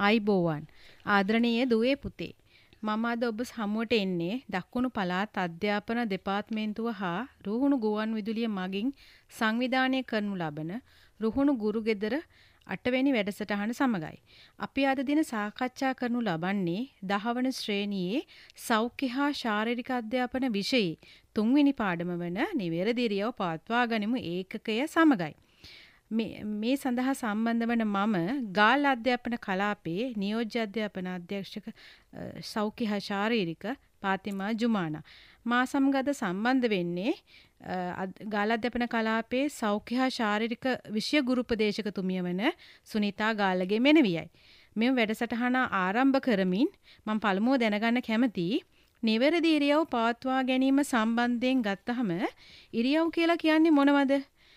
ආයිබෝවන් ආදරණීය දුවේ පුතේ මම අද ඔබ හමුවට එන්නේ දකුණු පළාත් අධ්‍යාපන දෙපාර්තමේන්තුව හා රුහුණු ගුවන් විදුලිය මගින් සංවිධානය කරනු ලබන රුහුණු ගුරු ගෙදර 8 වෙනි වැඩසටහන සමගයි. අපි අද දින සාකච්ඡා කරනු ලබන්නේ 10 වන ශ්‍රේණියේ සෞඛ්‍ය හා ශාරීරික අධ්‍යාපන විෂයේ 3 වෙනි පාඩම වන නිවැරදි ඉරියව් පවත්වා ගනිමු ඒකකය සමගයි. මේ සඳහා සම්බන්ධ වන මම ගාල් අධ්‍යාපන කලාපයේ නියෝජ්‍ය අධ්‍යාපන අධ්‍යක්ෂක සෞඛ්‍ය හා ශාරීරික පාතිමා ජුමානා මා සමග අද සම්බන්ධ වෙන්නේ ගාල් අධ්‍යාපන කලාපයේ සෞඛ්‍ය හා ශාරීරික විෂය ගුරු උපදේශකතුමිය වන සුනිතා ගාල්ලගේ මෙනවියයි. මෙම වැඩසටහන ආරම්භ කරමින් මම පළමුව දැනගන්න කැමතියි නිවැරදි ඉරියව් පවත්වා ගැනීම සම්බන්ධයෙන් ගත්තහම ඉරියව් කියලා කියන්නේ මොනවද?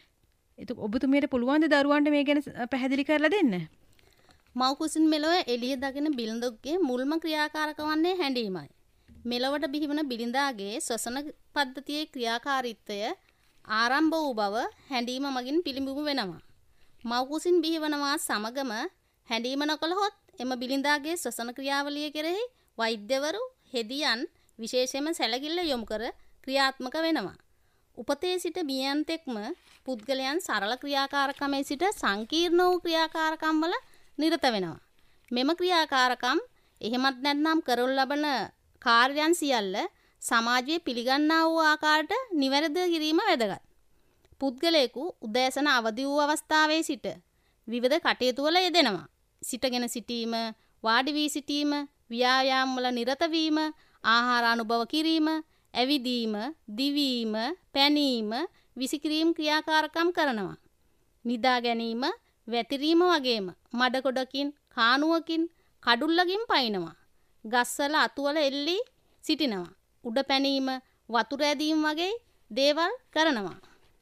ඒක ඔබතුමියට පුළුවන් ද දරුවන්ට මේ ගැන පැහැදිලි කරලා දෙන්න? මව් කුසින් මෙලොව එළිය දකින බිරිඳගේ මුල්ම ක්‍රියාකාරක වන්නේ හැඬීමයි. මෙලොවට බිහිවන බිරිඳාගේ ශ්වසන පද්ධතියේ ක්‍රියාකාරීත්වය ආරම්භ වූ බව හැඬීම මගින් පිළිඹු වෙනවා. මව් කුසින් බිහිවනවා සමගම හැඬීම නොකළහොත් එම බිරිඳාගේ ශ්වසන ක්‍රියාවලිය කෙරෙහි වෛද්‍යවරු හෙදියන් විශේෂයෙන්ම සැලකිල්ල යොමු කර ක්‍රියාත්මක වෙනවා. උපතේ සිට බියන්තෙක්ම පුද්ගලයන් සරල ක්‍රියාකාරකමේ සිට සංකීර්ණ වූ ක්‍රියාකාරකම් වල නිරත වෙනවා. මෙම ක්‍රියාකාරකම් එහෙමත් නැත්නම් කරනු ලබන කාර්යයන් සියල්ල සමාජයේ පිළිගන්නා වූ ආකාරයට නිවැරදිව කිරීම වැදගත්. පුද්ගලයෙකු උදෑසන අවදි වූ අවස්ථාවේ සිට විවිධ කටයුතු වල යෙදෙනවා. සිටගෙන සිටීම, වාඩි වී සිටීම, ව්‍යායාම වල නිරත වීම, ආහාර අනුභව කිරීම, ඇවිදීම, දිවීම, පැනීම, විසිකිරීම ක්‍රියාකාරකම් කරනවා. නිදා ගැනීම, වැතිරීම වගේම මඩකොඩකින්, කානුවකින්, කඩුල්ලකින් පයින්නවා. ගස්වල අතුවල එල්ලී සිටිනවා. උඩ පැනීම, වතුර ඇදීම වගේ දේවල් කරනවා.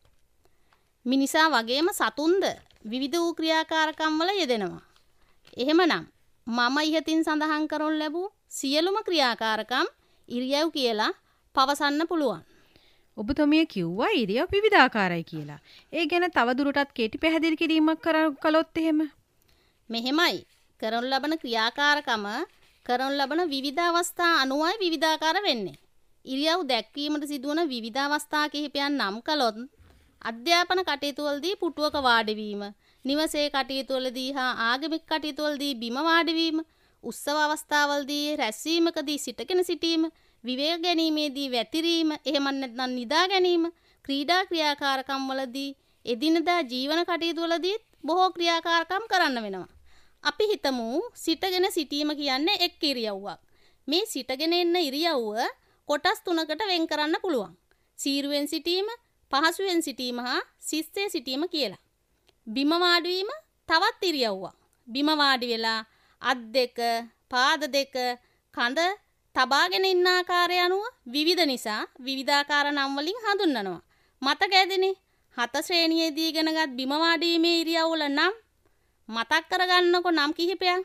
මිනිසා වගේම සතුන්ද විවිධ වූ ක්‍රියාකාරකම් වල යෙදෙනවා. එහෙමනම් මම ඉහතින් සඳහන් කරනු ලැබූ සියලුම ක්‍රියාකාරකම් ඉරියව් කියලා පවසන්න පුළුවන්. ඔබතුමිය කිව්වා ඉරියව් විවිධාකාරයි කියලා. ඒ ගැන තවදුරටත් කෙටි පැහැදිලි කිරීමක් කළොත් එහෙම. මෙහෙමයි. කරනු ලබන ක්‍රියාකාරකම කරනු ලබන විවිධ අවස්ථා අනුවයි විවිධාකාර වෙන්නේ. ඉරියව් දැක්වීමට සිදුවන විවිධ අවස්ථා කිහිපයන් නම් කළොත් අධ්‍යාපන කටයුතු වලදී පුටුවක වාඩි වීම, නිවසේ කටයුතු වලදී හා ආගමික කටයුතු වලදී බිම වාඩි වීම, උත්සව අවස්ථාවලදී රැස්වීමකදී සිටගෙන සිටීම, විවේක ගැනීමේදී වැතිරීම, එහෙම නැත්නම් නිදා ගැනීම, ක්‍රීඩා ක්‍රියාකාරකම් වලදී, එදිනදා ජීවන කටයුතු වලදී බොහෝ ක්‍රියාකාරකම් කරන්න වෙනවා. අපි හිතමු සිටගෙන සිටීම කියන්නේ එක් ඉරියව්වක්. මේ සිටගෙන ඉන්න ඉරියව්ව කොටස් තුනකට වෙන් කරන්න පුළුවන්. සීරුවෙන් සිටීම, පහසුවෙන් සිටීම හා සිස්සේ සිටීම කියලා. බිම වාඩි වීම තවත් ඉරියව්වක්. බිම වාඩි වෙලා අත් දෙක, පාද දෙක, කඳ තබාගෙන ඉන්න ආකාරය අනුව විවිධ නිසා විවිධාකාර නම් වලින් හඳුන්වනවා. මතක ඇදිනේ 7 ශ්‍රේණියේදී ඉගෙනගත් බිම වාඩි වීමේ ඉරියව්වල නම් මතක් කරගන්නකො නම් කිහිපයක්.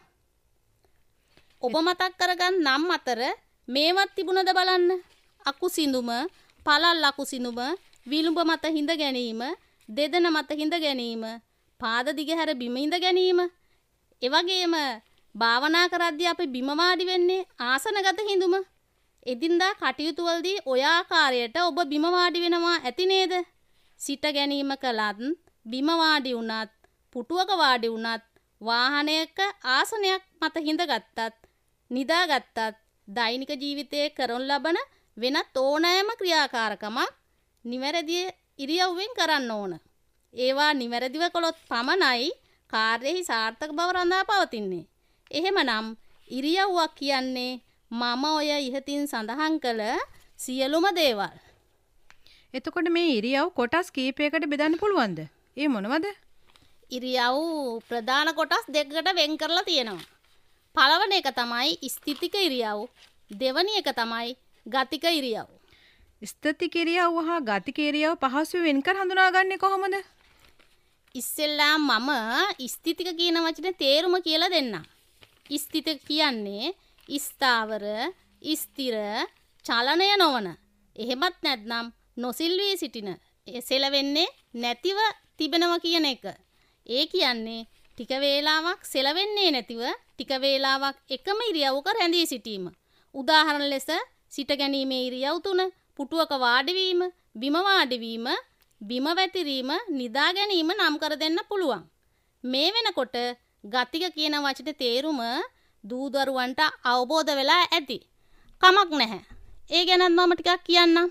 ඔබ මතක් කරගන්න නම් අතර මේවත් තිබුණද බලන්න. අකුසිඳුම, පළල් අකුසිඳුම, විලුඹ මත හිඳ ගැනීම, දෙදෙන මත හිඳ ගැනීම, පාද දිගහැර බිම හිඳ ගැනීම. ඒ වගේම භාවනා කරද්දී අපි බිම වාඩි වෙන්නේ ආසනගත හිඳුම. එදින්දා කටයුතු වලදී ඔය ආකාරයට ඔබ බිම වාඩි වෙනවා ඇති නේද? සිට ගැනීම කළත්, බිම වාඩි වුණත්, පුටුවක වාඩි වුණත්, වාහනයක ආසනයක් මත හිඳගත්තත්, නිදාගත්තත් දෛනික ජීවිතයේ කරන ලබන වෙනත් ඕනෑම ක්‍රියාකාරකමක් නිවැරදි ඉරියව්වෙන් කරන්න ඕන. ඒවා නිවැරදිව කළොත් පමණයි කාර්යෙහි සාර්ථක බව රඳා පවතින්නේ. එහෙමනම් ඉරියව්වක් කියන්නේ මම ඔය ඉහතින් සඳහන් කළ සියලුම දේවල්. එතකොට මේ ඉරියව් කොටස් කීපයකට බෙදන්න පුළුවන්ද? ඒ මොනවද? ඉරියව් ප්‍රධාන කොටස් දෙකකට වෙන් කරලා තියෙනවා. පළවෙනි එක තමයි ස්ථිතික ඉරියව්. දෙවෙනි එක තමයි ගතික ඉරියව්. ස්ථිතික ඉරියව් හා ගතික ඉරියව් පහසු වෙන් කර හඳුනාගන්නේ කොහොමද? ඉස්සෙල්ලා මම ස්ථිතික කියන වචනේ තේරුම කියලා දෙන්නම්. ස්ථිතික කියන්නේ ස්ථාවර, ස්ථිර, චලනය නොවන. එහෙමත් නැත්නම් නොසිල්වී සිටින. සෙලවෙන්නේ නැතිව තිබෙනවා කියන එක. ඒ කියන්නේ ටික වේලාවක් සෙලවෙන්නේ නැතිව ටික වේලාවක් එකම ඉරියව්වක රැඳී සිටීම. උදාහරණ ලෙස සිට ගැනීමේ ඉරියව් 3, පුටුවක වාඩි වීම, බිම වාඩි වීම, බිම වැතිරීම, නිදා ගැනීම නම් කර දෙන්න පුළුවන්. මේ වෙනකොට ගතික කියන වචනේ තේරුම දූ දරුවන්ට අවබෝධ වෙලා ඇති. කමක් නැහැ. ඒ ගැනත් මම ටිකක් කියන්නම්.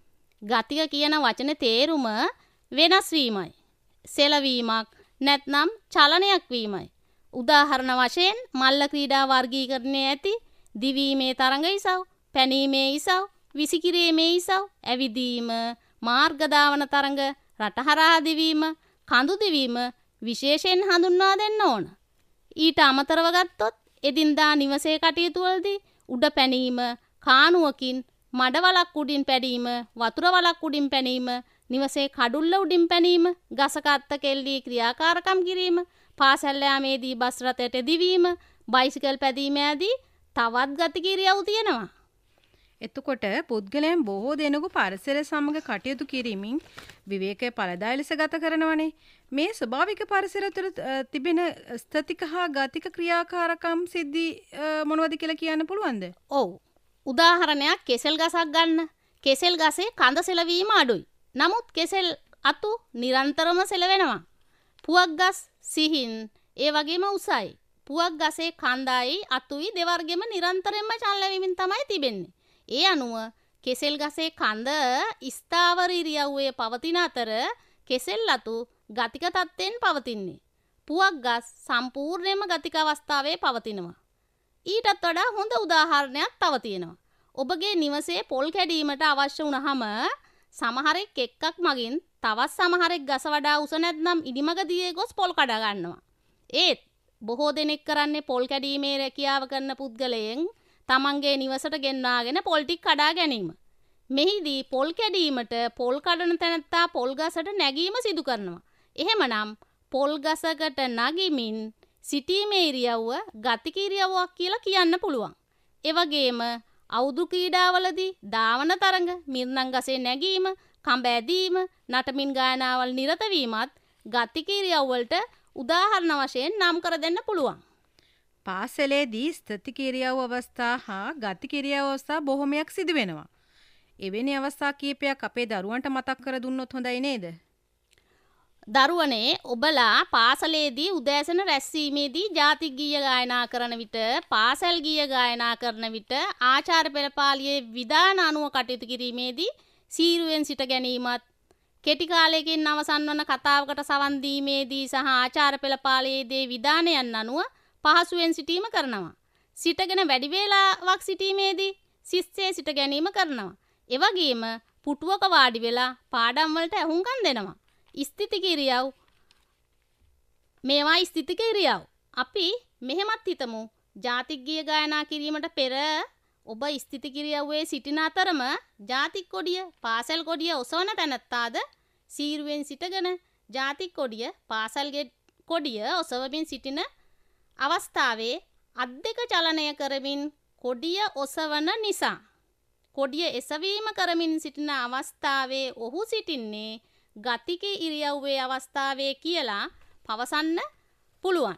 ගතික කියන වචනේ තේරුම වෙනස් වීමයි. සෙලවීමක් නැත්නම් චලනයක් වීමයි. උදාහරණ වශයෙන් මල්ල ක්‍රීඩා වර්ගීකරණයේ ඇති දිවීමේ තරඟ ඉසව්, පැනීමේ ඉසව්, විසිකිරීමේ ඉසව්, ඇවිදීම, මාර්ග දාවන තරඟ, රටහරහා දිවීම, කඳු දිවීම විශේෂයෙන් හඳුන්වා දෙන්න ඕන. ඊට අමතරව ගත්තොත් එදින්දා නිවසේ කටයුතු වලදී උඩ පැනීම, කානුවකින් මඩ වලක් උඩින් පැනීම, වතුර වලක් උඩින් පැනීම, නිවසේ කඩුල්ල උඩින් පැනීම, ගසක අත්ත කෙල්ලී ක්‍රියාකාරකම් කිරීම, පාසල් යාමේදී බස් රථයට දිවීම, බයිසිකල් පැදීම ආදී තවත් ගතික ඉරියව් තියෙනවා. එතකොට පුද්ගලයන් බොහෝ දෙනෙකු පරිසරය සමග කටයුතු කිරීමෙන් විවේකයේ පළදායි ලෙස ගත කරනවනේ. මේ ස්වභාවික පරිසරය තුළ තිබෙන ස්ථතික හා ගතික ක්‍රියාකාරකම් සිද්ධි මොනවද කියලා කියන්න පුළුවන්ද? ඔව්. උදාහරණයක් කෙසෙල් ගසක් ගන්න. කෙසෙල් ගසේ කඳ සෙලවීම අඩුයි. නමුත් කෙසෙල් අතු නිරන්තරම සෙලවෙනවා. පුවක් ගස් සිහින් ඒ වගේම උසයි. පුවක් ගසේ කඳයි අතුයි දෙවර්ගෙම නිරන්තරයෙන්ම චලනය තමයි තිබෙන්නේ. ඒ අනුව කෙසෙල් ගසේ කඳ ස්ථාවර ඉරියව්වේ පවතින අතර කෙසෙල් අතු ගතික තත්ත්වයෙන් පවතින්නේ. පුවක් ගස් සම්පූර්ණයෙන්ම ගතික අවස්ථාවේ පවතිනවා. ඊටත් වඩා හොඳ උදාහරණයක් තව තියෙනවා. ඔබගේ නිවසේ පොල් කැඩීමට අවශ්‍ය වුණාම සමහරෙක් එක්කක් මගින් තවත් සමහරෙක් ගස වඩා උස නැත්නම් ඉදිමග දිගේ ගොස් පොල් කඩා ගන්නවා. ඒත් බොහෝ දෙනෙක් කරන්නේ පොල් කැඩීමේ රැකියාව කරන පුද්ගලයන් තමන්ගේ නිවසට ගෙන්වාගෙන පොල් ටික කඩා ගැනීම. මෙහිදී පොල් කැඩීමට පොල් කඩන තැනැත්තා පොල් ගසට නැගීම සිදු කරනවා. එහෙමනම් පොල් ගසකට නගිමින් සිටීමේ ඉරියව්ව ගතික ඉරියව්වක් කියලා කියන්න පුළුවන්. ඒ වගේම අවුදු ක්‍රීඩාවලදී ධාවන තරඟ, මිර්ණන් ගසේ නැගීම, කඹ ඇදීම, නටමින් ගායනාවල් නිරත වීමත් ගතික ඉරියව් වලට උදාහරණ වශයෙන් නම් කර දෙන්න පුළුවන්. පාසලේදී ස්ථතික ඉරියව් අවස්ථා හා ගතික ඉරියව් අවස්ථා බොහොමයක් සිදු වෙනවා. එවැනි අවස්ථා කීපයක් අපේ දරුවන්ට මතක් කර දුන්නොත් හොඳයි නේද? දරුවනේ ඔබලා පාසලේදී උදෑසන රැස්වීමේදී ජාතික ගීය ගායනා කරන විට, පාසල් ගීය ගායනා කරන විට ආචාර්ය පෙළපාලියේ විධාන අනුව කටයුතු කිරීමේදී සීරුවෙන් සිට ගැනීමත්, කෙටි කාලයකින් අවසන් වන කතාවකට සවන් දීමේදී සහ ආචාර්ය පෙළපාලියේ විධානයන් අනුව පහසුවෙන් සිටීම කරනවා. සිටගෙන වැඩි වේලාවක් සිටීමේදී සිස්සේ සිට ගැනීම කරනවා. ඒ වගේම පුටුවක වාඩි වෙලා පාඩම් වලට අහුම්කම් දෙනවා. ස්ථිතික ඉරියව් මේවා ස්ථිතික ඉරියව්. අපි මෙහෙමත් හිතමු. ජාතික ගීය ගායනා කිරීමට පෙර ඔබ ස්ථිතික ඉරියව්වේ සිටින අතරම ජාතික කොඩිය, පාසල් කොඩිය ඔසවන තැනත්තාද සීරුවෙන් සිටගෙන ජාතික කොඩිය, පාසල් කොඩිය ඔසවමින් සිටින අවස්ථාවේ අත් දෙක චලනය කරමින් කොඩිය ඔසවන නිසා කොඩිය එසවීම කරමින් සිටින අවස්ථාවේ ඔහු සිටින්නේ ගතික ඉරියව්වේ අවස්ථාවේ කියලා පවසන්න පුළුවන්.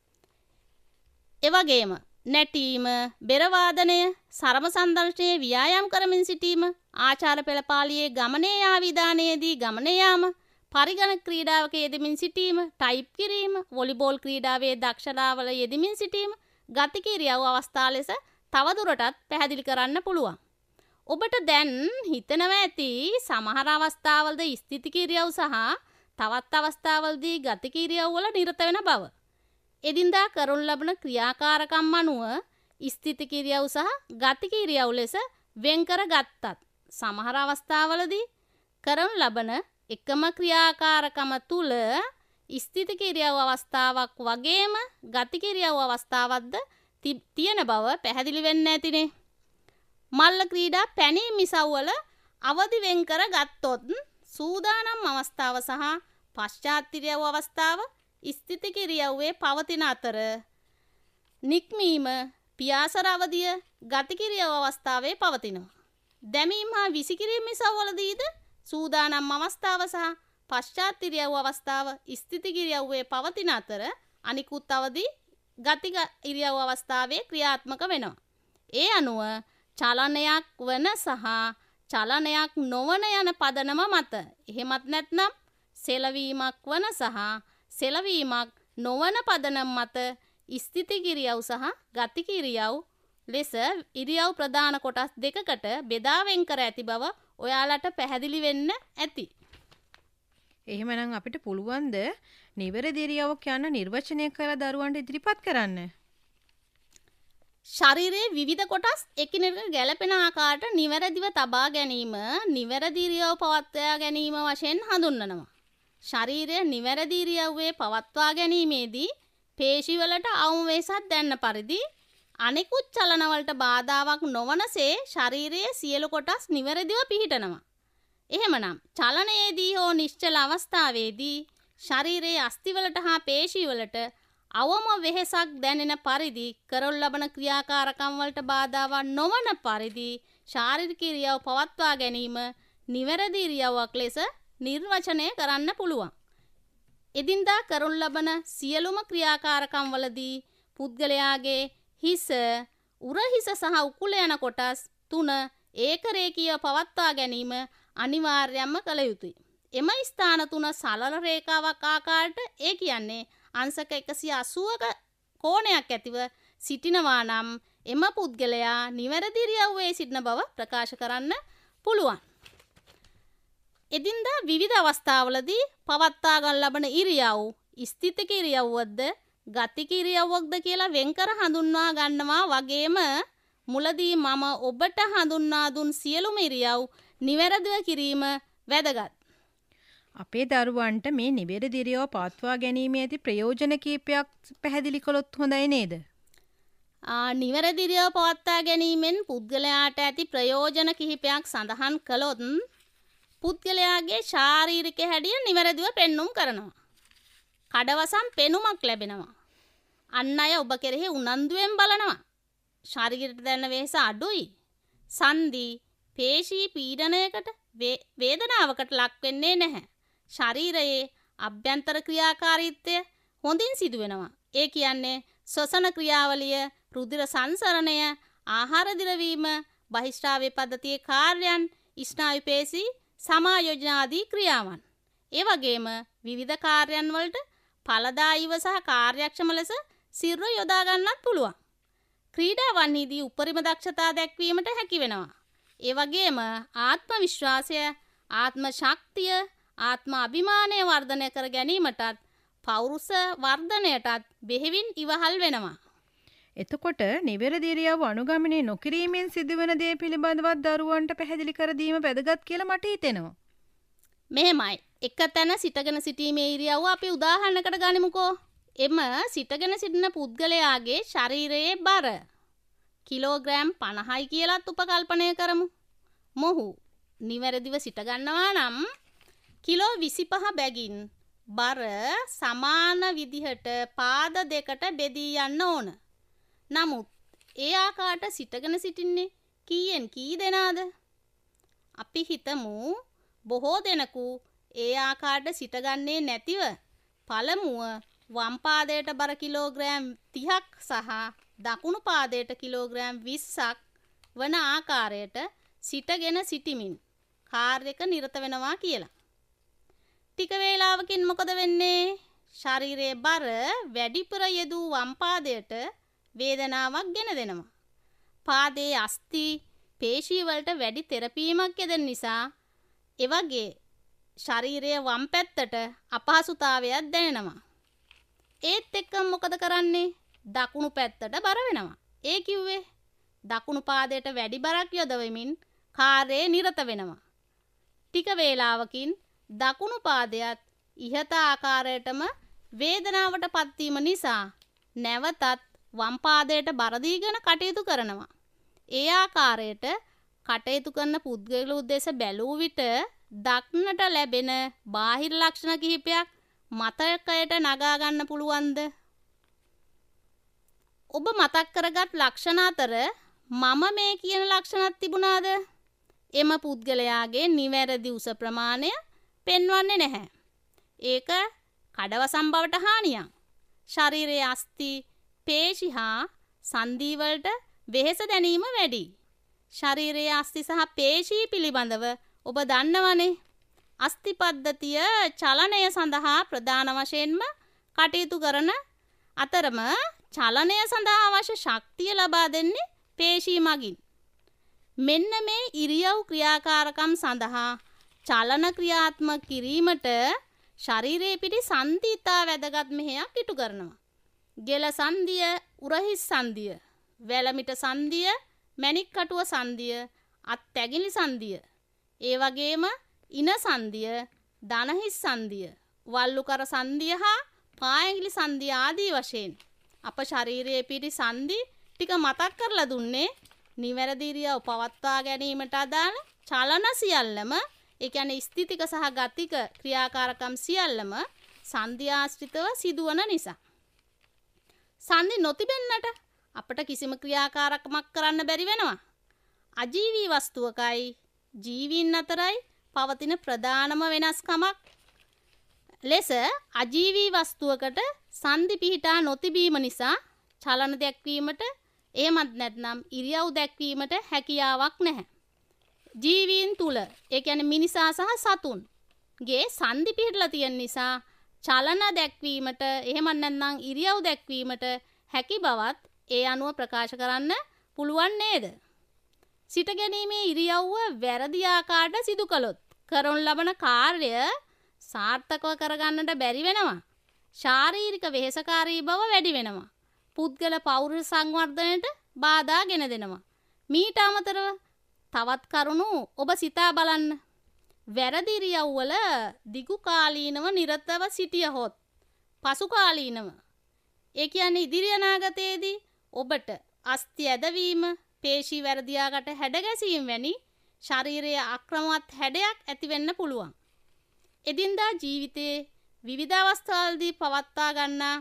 එවැගේම නැටීම, බෙර වාදනය, සරම සංදර්ශනයේ ව්‍යායාම් කරමින් සිටීම, ආචාර පෙළපාලියේ ගමනේ යා විධානයේදී ගමනේ යාම, පරිගණක ක්‍රීඩාවක යෙදමින් සිටීම, ටයිප් කිරීම, වොලිබෝල් ක්‍රීඩාවේ දක්ෂතාවල යෙදමින් සිටීම ගතික ඉරියව් අවස්ථා ලෙස තවදුරටත් පැහැදිලි කරන්න පුළුවන්. ඔබට දැන් හිතනවා ඇති සමහර අවස්ථාවලද ස්ථිතික ඉරියව් සහ තවත් අවස්ථාවලදී ගතික ඉරියව් වල නිරත වෙන බව. එදින්දා කරනු ලබන ක්‍රියාකාරකම් අනුව ස්ථිතික ඉරියව් සහ ගතික ඉරියව් ලෙස වෙන් කර ගත්තත් සමහර අවස්ථාවලදී කරනු ලබන එකම ක්‍රියාකාරකම තුල ස්ථිතික ඉරියව් අවස්ථාවක් වගේම ගතික ඉරියව් අවස්ථාවක්ද තියෙන බව පැහැදිලි වෙන්න ඇතිනේ. මල්ල ක්‍රීඩා පැනීම ඉසව්වල අවදි වෙන් කර ගත්තොත් සූදානම් අවස්ථාව සහ පශ්චාත් ඉරියව් අවස්ථාව ස්ථිතික ඉරියව්වේ පවතින අතර නික්මීම, පියාසර අවදිය ගතික ඉරියව් අවස්ථාවේ පවතිනවා. දැමීම හා විසිකිරීම ඉසව්වලදීද සූදානම් අවස්ථාව සහ පශ්චාත් ඉරියව් අවස්ථාව ස්ථිතික ඉරියව්වේ පවතින අතර අනිකුත් අවදි ගතික ඉරියව් අවස්ථාවේ ක්‍රියාත්මක වෙනවා. ඒ අනුව චලනයක් වන සහ චලනයක් නොවන යන පදනම මත එහෙමත් නැත්නම් සෙලවීමක් වන සහ සෙලවීමක් නොවන පදනම මත ස්ථිති ඉරියව් සහ ගතික ඉරියව් ලෙස ඉරියව් ප්‍රධාන කොටස් දෙකකට බෙදා වෙන් කර ඇති බව ඔයාලට පැහැදිලි වෙන්න ඇති. එහෙමනම් අපිට පුළුවන්ද නිවැරදි ඉරියව්වක් යන නිර්වචනය කරලා දරුවන්ට ඉදිරිපත් කරන්න? ශරීරයේ විවිධ කොටස් එකිනෙකට ගැළපෙන ආකාරයට නිවැරදිව තබා ගැනීම නිවැරදි ඉරියව් පවත්වා ගැනීම වශයෙන් හඳුන්වනවා. ශරීරය නිවැරදි ඉරියව්වේ පවත්වා ගැනීමේදී පේශිවලට අවම වෙහසක් දැන්න පරිදි අනෙකුත් චලනවලට බාධාවක් නොවනසේ ශරීරයේ සියලු කොටස් නිවැරදිව පිහිටනවා. එහෙමනම් චලනයේදී හෝ නිශ්චල අවස්ථාවේදී ශරීරයේ අස්ථිවලට හා පේශිවලට අවම වෙහෙසක් දැනෙන පරිදි කරනු ලබන ක්‍රියාකාරකම් වලට බාධාවක් නොවන පරිදි ශාරීරික ඉරියව් පවත්වා ගැනීම නිවැරදි ඉරියව්වක් ලෙස නිර්වචනය කරන්න පුළුවන්. එදින්දා කරනු ලබන සියලුම ක්‍රියාකාරකම් වලදී පුද්ගලයාගේ හිස, උරහිස සහ උකුල යන කොටස් තුන ඒකරේඛීයව පවත්වා ගැනීම අනිවාර්යයෙන්ම කළ යුතුයි. එම ස්ථාන තුන සරල රේඛාවක් ආකාරයට ඒ කියන්නේ අංශක 180ක කෝණයක් ඇතිව සිටිනවා නම් එම පුද්ගලයා නිවැරදි ඉරියව්වේ සිටින බව ප්‍රකාශ කරන්න පුළුවන්. එදින්දා විවිධ අවස්ථාවලදී පවත්වා ගන්න ලබන ඉරියව් ස්ථිතික ඉරියව්වක්ද ගතික ඉරියව්වක්ද කියලා වෙන්කර හඳුන්වා ගන්නවා වගේම මුලදී මම ඔබට හඳුන්වා දුන් සියලුම ඉරියව් නිවැරදිව කිරීම වැදගත්. අපේ දරුවන්ට මේ නිවැරදි ඉරියව්ව පවත්වා ගැනීමේ ඇති ප්‍රයෝජන කීපයක් පැහැදිලි කළොත් හොඳයි නේද? නිවැරදි ඉරියව්ව පවත්වා ගැනීමෙන් පුද්ගලයාට ඇති ප්‍රයෝජන කිහිපයක් සඳහන් කළොත් පුද්ගලයාගේ ශාරීරික හැඩය නිවැරදිව පෙන්눔 කරනවා. කඩවසම් පෙනුමක් ලැබෙනවා. අන් අය ඔබ කෙරෙහි උනන්දුවෙන් බලනවා. ශරීරයට දැනෙන වෙහස අඩුයි. සංදි, පේශී පීඩනයකට වේදනාවකට ලක් වෙන්නේ නැහැ. ශරීරයේ අභ්‍යන්තර ක්‍රියාකාරීත්වය හොඳින් සිදු වෙනවා. ඒ කියන්නේ ශ්වසන ක්‍රියාවලිය, රුධිර සංසරණය, ආහාර දිරවීම, බහිස්රාවය පද්ධතියේ කාර්යයන්, ස්නායු පේශී සමායෝජන ආදී ක්‍රියාවන්. ඒ වගේම විවිධ කාර්යයන් වලට ඵලදායීව සහ කාර්යක්ෂම ලෙස සිරුර යොදා ගන්නත් පුළුවන්. ක්‍රීඩාවන්හිදී උපරිම දක්ෂතා දැක්වීමට හැකි වෙනවා. ඒ වගේම ආත්ම විශ්වාසය, ආත්ම ශක්තිය, ආත්ම අභිමානය වර්ධනය කර ගැනීමටත් පෞරුෂ වර්ධනයටත් බෙහෙවින් ඉවහල් වෙනවා. එතකොට නිවැරදි ඉරියව්ව අනුගමනය නොකිරීමෙන් සිදුවන දේ පිළිබඳව දරුවන්ට පැහැදිලි කර දීම වැදගත් කියලා මට හිතෙනවා. මෙහෙමයි. එක තැන සිටගෙන සිටීමේ ඉරියව්ව අපි උදාහරණයකට ගනිමුකෝ. එම සිටගෙන සිටින පුද්ගලයාගේ ශරීරයේ බර කිලෝග්‍රෑම් 50යි කියලාත් උපකල්පනය කරමු. මොහු නිවැරදිව සිට ගන්නවා නම් කිලෝ 25 බැගින් බර සමාන විදිහට පාද දෙකට බෙදී යන්න ඕන. නමුත් ඒ ආකාරයට සිටගෙන සිටින්නේ කීයෙන් කී දෙනාද? අපි හිතමු බොහෝ දෙනෙකු ඒ ආකාරයට සිටගන්නේ නැතිව පළමුව වම් පාදයට බර කිලෝග්‍රෑම් 30ක් සහ දකුණු පාදයට කිලෝග්‍රෑම් 20ක් වන ආකාරයට සිටගෙන සිටිමින් කාර්යයක නිරත වෙනවා කියලා. ටික වේලාවකින් මොකද වෙන්නේ? ශරීරයේ බර වැඩිපුර යෙදූ වම් පාදයට වේදනාවක් ගෙන දෙනවා. පාදයේ අස්ථි පේශී වලට වැඩි තෙරපීමක් යෙදෙන නිසා එවගේ ශරීරයේ වම් පැත්තට අපහසුතාවයක් දැනෙනවා. ඒත් එක්කම මොකද කරන්නේ? දකුණු පැත්තට බර වෙනවා. ඒ කිව්වේ දකුණු පාදයට වැඩි බරක් යොදවමින් කාර්යයේ නිරත වෙනවා. ටික වේලාවකින් දකුණු පාදයට ඉහත ආකාරයටම වේදනාවට පත්වීම නිසා නැවතත් වම් පාදයට බර දීගෙන කටයුතු කරනවා. ඒ ආකාරයට කටයුතු කරන පුද්ගලයෝ දෙස බැලූ විට දක්නට ලැබෙන බාහිර ලක්ෂණ කිහිපයක් මතකයට නගා ගන්න පුළුවන්ද? ඔබ මතක් කරගත් ලක්ෂණ අතර මම මේ කියන ලක්ෂණත් තිබුණාද? එම පුද්ගලයාගේ නිවැරදි උස ප්‍රමාණය පෙන්වන්නේ නැහැ. ඒක කඩවසම් බවට හානියක්. ශරීරයේ අස්ථි පේශි හා සන්ධී වලට වෙහෙස දැනීම වැඩි. ශරීරයේ අස්ථි සහ පේශී පිළිබඳව ඔබ දන්නවනේ. අස්ථි පද්ධතිය චලනය සඳහා ප්‍රධාන වශයෙන්ම කටයුතු කරන අතරම චලනය සඳහා අවශ්‍ය ශක්තිය ලබා දෙන්නේ පේශී මගින්. මෙන්න මේ ඉරියව් ක්‍රියාකාරකම් සඳහා චලන ක්‍රියාත්මක කිරීමට ශරීරයේ පිටි සන්ධි ඉතා වැදගත් මෙහෙයක් ඉටු කරනවා. ගෙල සන්ධිය, උරහිස් සන්ධිය, වැලමිට සන්ධිය, මැණික් කටුව සන්ධිය, අත් ඇගිලි සන්ධිය, ඒ වගේම ඉන සන්ධිය, දනහිස් සන්ධිය, වල්ලුකර සන්ධිය හා පාඇඟිලි සන්ධිය ආදී වශයෙන් අප ශරීරයේ පිටි සන්ධි ටික මතක් කරලා දුන්නේ නිවැරදි ඉරියව් පවත්වා ගැනීමට අදාළ චලන සියල්ලම, ඒ කියන්නේ ස්ථිතික සහ ගතික ක්‍රියාකාරකම් සියල්ලම සන්ධි ආශ්‍රිතව සිදුවන නිසා. සන්ධි නොතිබෙන්නට අපට කිසිම ක්‍රියාකාරකමක් කරන්න බැරි වෙනවා. අජීවී වස්තුවකයි ජීවීන් අතරයි පවතින ප්‍රධානම වෙනස්කමක් ලෙස අජීවී වස්තුවකට සන්ධි පිහිටා නොතිබීම නිසා චලන දැක්වීමට එහෙමත් නැත්නම් ඉරියව් දැක්වීමට හැකියාවක් නැහැ. ජීවීන් තුල, ඒ කියන්නේ මිනිසා සහ සතුන්ගේ සන්ධි පිහිටලා තියෙන නිසා චලන දැක්වීමට එහෙමත් නැත්නම් ඉරියව් දැක්වීමට හැකි බවත් ඒ අනුව ප්‍රකාශ කරන්න පුළුවන් නේද? සිට ගැනීමේ ඉරියව්ව වැරදි ආකාරයට සිදු කළොත් කරනු ලබන කාර්ය සාර්ථකව කරගන්නට බැරි වෙනවා. ශාරීරික වෙහෙසකාරී බව වැඩි වෙනවා. පුද්ගල පෞරුෂ සංවර්ධනයට බාධා ගෙන දෙනවා. මීට අමතරව තවත් කරුණු ඔබ සිතා බලන්න. වැරදි ඉරියව්වල දිගු කාලීනව නිරතව සිටියහොත් පසු කාලීනව, ඒ කියන්නේ ඉදිරි අනාගතයේදී ඔබට අස්ථි ඇදවීම, පේශී වැරදියාකට හැඩ ගැසීම වැනි ශරීරයේ අක්‍රමවත් හැඩයක් ඇති වෙන්න පුළුවන්. එදින්දා ජීවිතයේ විවිධ අවස්ථාවලදී පවත්වා ගන්නා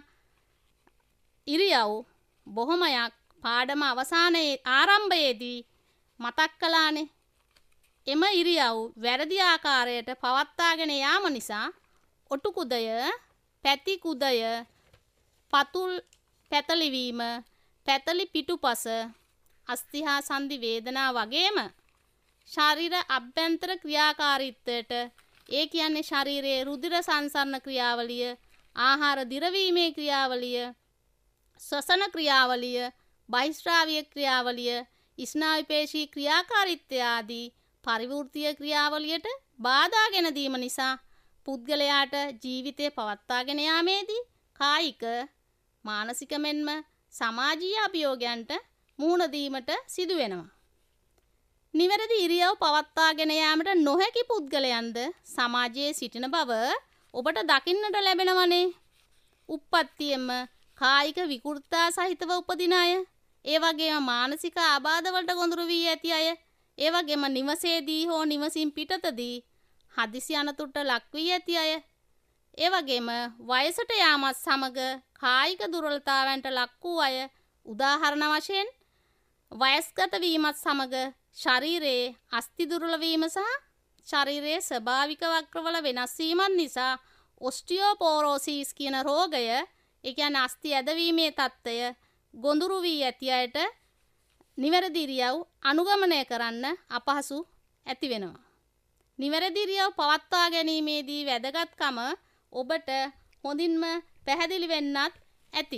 ඉරියව් බොහොමයක් පාඩම අවසානයේ ආරම්භයේදී මතක් කළානේ. එම ඉරියව් වැරදි ආකාරයට පවත්වාගෙන යාම නිසා ඔටු කුදය, පැති කුදය, පතුල් පැතලිවීම, පැතලි පිටුපස, අස්ථි හා සන්ධි වේදනා වගේම ශරීර අභ්‍යන්තර ක්‍රියාකාරීත්වයට, ඒ කියන්නේ ශරීරයේ රුධිර සංසරණ ක්‍රියාවලිය, ආහාර දිරවීමේ ක්‍රියාවලිය, ශ්වසන ක්‍රියාවලිය, බහිස්රාවීය ක්‍රියාවලිය, ස්නායු පේශී ක්‍රියාකාරීත්වය ආදී පරිවෘත්තීය ක්‍රියාවලියට බාධා ගෙන දීම නිසා පුද්ගලයාට ජීවිතය පවත්වාගෙන යාමේදී කායික, මානසික මෙන්ම සමාජීය අභියෝගයන්ට මුහුණ දීමට සිදු වෙනවා. නිවැරදි ඉරියව් පවත්වාගෙන යාමට නොහැකි පුද්ගලයන්ද සමාජයේ සිටින බව ඔබට දකින්නට ලැබෙනවනේ. උප්පත්තියෙම කායික විකෘතතා සහිතව උපදින අය, ඒ වගේම මානසික ආබාධ වලට ගොදුරු වී ඇති අය, ඒ වගේම නිවසේදී හෝ නිවසින් පිටතදී හදිසි අනතුරට ලක් වී ඇති අය, ඒ වගේම වයසට යාමත් සමග කායික දුර්වලතාවයන්ට ලක් වූ අය, උදාහරණ වශයෙන් වයස්ගත වීමත් සමග ශරීරයේ අස්ථි දුර්වල වීම සහ ශරීරයේ ස්වභාවික වක්‍රවල වෙනස් වීමත් නිසා ඔස්ටියෝපෝරෝසිස් කියන රෝගය, ඒ කියන්නේ අස්ථි ඇදවීමේ තත්ත්වය ගොදුරු වී ඇති අයට නිවැරදි ඉරියව් අනුගමනය කරන්න අපහසු ඇති වෙනවා. නිවැරදි ඉරියව් පවත්වා ගැනීමේදී වැදගත්කම ඔබට හොඳින්ම පැහැදිලි වෙන්නත් ඇති.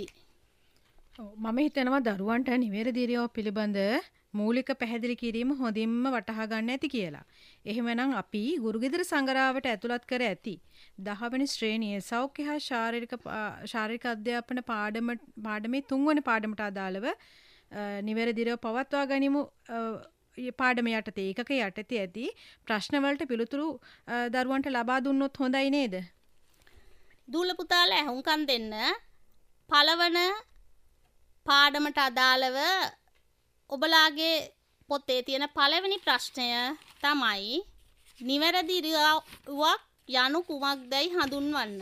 මම හිතනවා දරුවන්ට නිවැරදි ඉරියව් පිළිබඳ මූලික පැහැදිලි කිරීම හොඳින්ම වටහා ගන්න ඇති කියලා. එහෙමනම් අපි ගුරුගෙදර සංගරාවට ඇතුළත් කර ඇති 10 වෙනි ශ්‍රේණියේ සෞඛ්‍ය හා ශාරීරික අධ්‍යාපන පාඩමේ 3 වෙනි පාඩමට අදාළව නිවැරදි ඉරියව් පවත්වා ගැනීම පාඩම යටතේ ඒකක යටතේ ඇති ප්‍රශ්න වලට පිළිතුරු දරුවන්ට ලබා දුන්නොත් හොඳයි නේද? දූල පුතාලා අහුම්කම් දෙන්න. පළවන පාඩමට අදාළව ඔබලාගේ පොතේ තියෙන පළවෙනි ප්‍රශ්නය තමයි නිවැරදි ඉරියව්වක් යනු කුමක්දයි හඳුන්වන්න.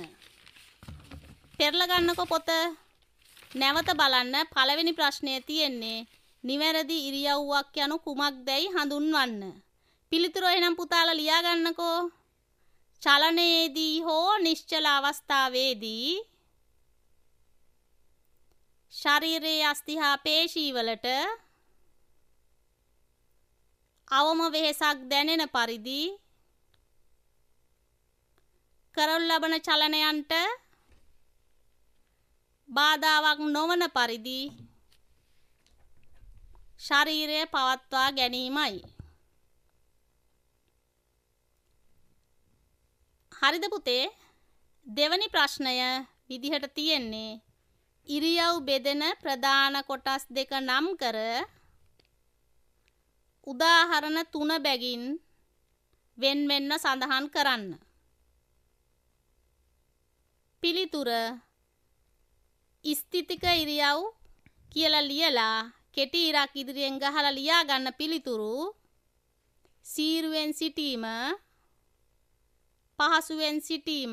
පෙරලා ගන්නකො පොත. නැවත බලන්න පළවෙනි ප්‍රශ්නය තියෙන්නේ නිවැරදි ඉරියව්වක් යනු කුමක්දයි හඳුන්වන්න. පිළිතුර එහෙනම් පුතාලා ලියා ගන්නකෝ. චලනයේදී හෝ නිශ්චල අවස්ථාවේදී ශරීරයේ අස්ථි හා පේශීවලට අවම වෙහෙසක් දැනෙන පරිදි කරනු ලබන චලනයන්ට බාධාවක් නොවන පරිදි ශරීරය පවත්වා ගැනීමයි. හරිද පුතේ? දෙවැනි ප්‍රශ්නය විදිහට තියෙන්නේ ඉරියව් බෙදෙන ප්‍රධාන කොටස් දෙක නම් කර උදාහරණ 3 බැගින් වෙන් වෙන්න සඳහන් කරන්න. පිළිතුර ස්ථිතික ඉරියව් කියලා ලියලා කෙටි ඉරක් ඉදිරියෙන් ගහලා ලියා ගන්න පිළිතුරු සීරුවෙන් සිටීම, පහසුවෙන් සිටීම,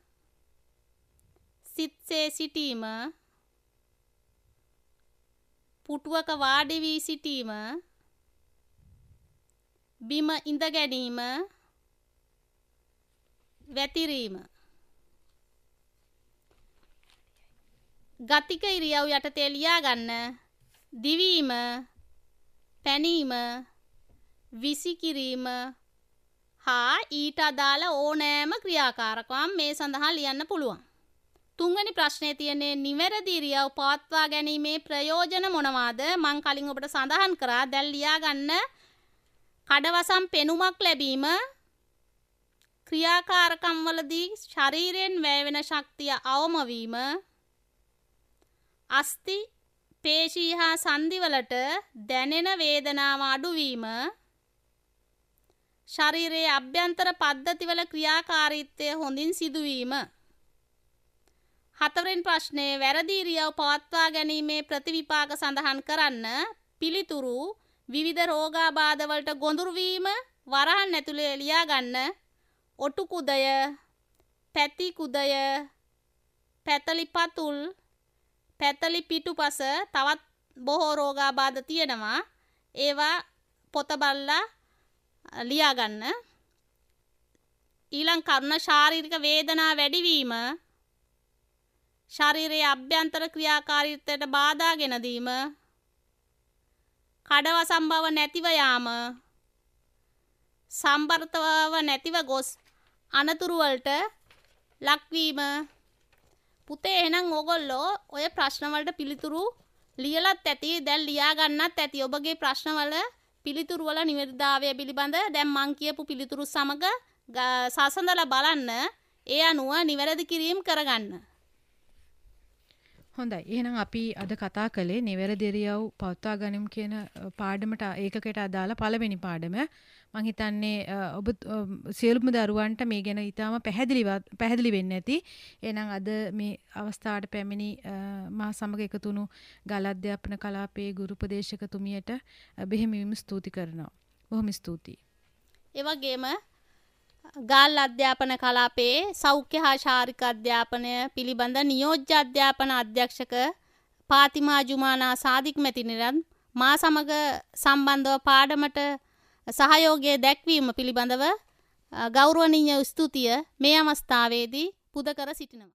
සිත්සේ සිටීම, පුටුවක වාඩි වී සිටීම, බිම ඉඳ ගැනීම, වැතිරීම. ගතික ඉරියව් යටතේ ලියා ගන්න දිවීම, පැනීම, විසිකිරීම හා ඊට අදාළ ඕනෑම ක්‍රියාකාරකම් මේ සඳහා ලියන්න පුළුවන්. තුන්වෙනි ප්‍රශ්නේ තියෙන්නේ නිවැරදි ඉරියව් පවත්වා ගැනීමේ ප්‍රයෝජන මොනවාද? මං කලින් ඔබට සඳහන් කරා. දැන් ලියා ගන්න කඩවසම් පෙනුමක් ලැබීම, ක්‍රියාකාරකම් වලදී ශරීරයෙන් වැය වෙන ශක්තිය අවම වීම, අස්ථි පේශී හා සන්ධිවලට දැනෙන වේදනාව අඩුවීම, ශරීරයේ අභ්‍යන්තර පද්ධතිවල ක්‍රියාකාරීත්වය හොඳින් සිදුවීම. හතරවෙනි ප්‍රශ්නේ වැරදි ඉරියව් පවත්වා ගැනීමේ ප්‍රතිවිපාක සඳහන් කරන්න. පිළිතුරු විවිධ රෝගාබාධ වලට ගොදුරු වීම, වරහන් ඇතුලේ ලියා ගන්න ඔටු කුදය, පැති කුදය, පැතලි පතුල්, පැතලි පිටුපස, තවත් බොහෝ රෝගාබාධ තියෙනවා. ඒවා පොත බලලා ලියා ගන්න. ඊළඟ කරුණ ශාරීරික වේදනා වැඩිවීම, ශරීරයේ අභ්‍යන්තර ක්‍රියාකාරීත්වයට බාධා ගෙන දීම, කඩවසම් බව නැතිව යාම, සම්බර්තව නැතිව ගොස් අනතුරු වලට ලක්වීම. පුතේ එහෙනම් ඕගොල්ලෝ ඔය ප්‍රශ්න වලට පිළිතුරු ලියලත් ඇති, දැන් ලියා ගන්නත් ඇති. ඔබගේ ප්‍රශ්න වල පිළිතුරු වල නිවැරදිතාවය පිළිබඳ දැන් මං කියපු පිළිතුරු සමග සසඳලා බලන්න. ඒ අනුව නිවැරදි කිරීම කරගන්න. හොඳයි. එහෙනම් අපි අද කතා කළේ නිවැරදි ඉරියව් පවත්වා ගැනීම කියන පාඩමට ඒකකයට අදාළ පළවෙනි පාඩම. මම හිතන්නේ ඔබ සියලුම දරුවන්ට මේ ගැන ඉතාම පැහැදිලි වෙන්න ඇති. එහෙනම් අද මේ අවස්ථාවට පැමිණි මා සමග එකතු වුණු ගල් අධ්‍යාපන කලාපයේ ගුරු උපදේශකතුමියට බෙහෙවින්ම ස්තුති කරනවා. බොහොම ස්තුතියි. ඒ වගේම ගල් අධ්‍යාපන කලාපයේ සෞඛ්‍ය හා ශාරීරික අධ්‍යාපනය පිළිබඳ නියෝජ්‍ය අධ්‍යාපන අධ්‍යක්ෂක පාතිමා ජුමානා සාදික් මැතිණියන් මා සමග සම්බන්ධව පාඩමට සහයෝගය දැක්වීම පිළිබඳව ගෞරවනීය ස්තුතිය මේ අවස්ථාවේදී පුද කර සිටිනවා.